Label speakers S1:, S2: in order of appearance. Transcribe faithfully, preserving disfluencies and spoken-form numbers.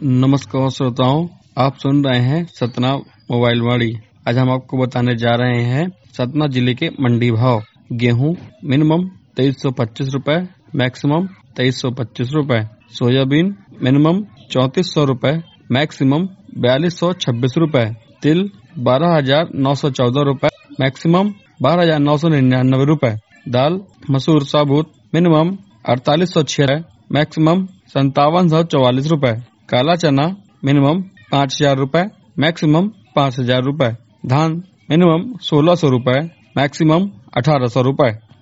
S1: नमस्कार श्रोताओं, आप सुन रहे हैं सतना मोबाइल वाड़ी। आज हम आपको बताने जा रहे हैं सतना जिले के मंडी भाव। गेहूं मिनिमम तेईस सौ पच्चीस रूपए, मैक्सिमम तेईस सौ पच्चीस रूपए। सोयाबीन मिनिमम चौंतीस सौ रूपए, मैक्सिमम बयालीस सौ छब्बीस रूपए। तिल बारह हजार नौ सौ चौदह रूपए, मैक्सिमम बारह हजार नौ सौ निन्यानवे रूपए। दाल मसूर साबुत मिनिमम अड़तालीस सौ छह, मैक्सिमम संतावन सौ चौवालीस रूपए। काला चना मिनिमम पाँच हजार रूपए, मैक्सिमम पाँच हजार रूपए। धान मिनिमम सोलह सौ रूपए, मैक्सिमम अठारह सौ रूपए।